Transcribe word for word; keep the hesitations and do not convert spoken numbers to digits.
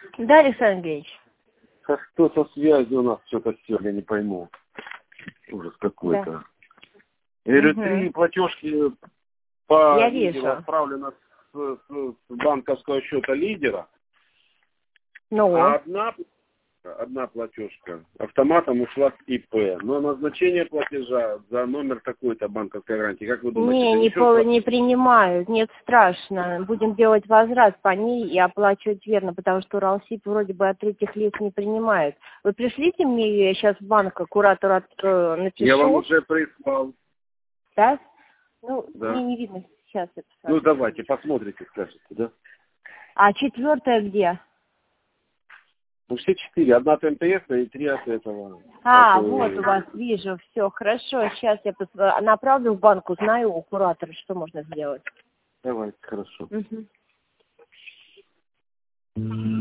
Да, Александр Андреевич? Как что со связью у нас что-то все, я не пойму. Ужас какой-то. Да. Я говорю, Угу. три платежки по Я лидеру вижу. отправлено с, с, с банковского счета лидера, Ну? а одна, одна платежка автоматом ушла с ИП. Но назначение платежа за номер такой-то банковской гарантии, как вы думаете, Не, это не, ничего по, страшного? не принимают, нет, страшно. Будем делать возврат по ней и оплачивать верно, потому что Уралсиб вроде бы от третьих лиц не принимает. Вы пришлите мне ее, я сейчас в банк куратор от, э, напишу. Я вам уже прислал. Да? Ну, Да. мне не видно, сейчас я посмотрю. Ну давайте, посмотрите, скажете, да? А четвертая где? Ну все четыре, одна от МТС и три от этого. А, от, вот у вас вижу, все, хорошо, сейчас я пос... направлю в банк, узнаю у куратора, что можно сделать. Давайте, хорошо. Угу.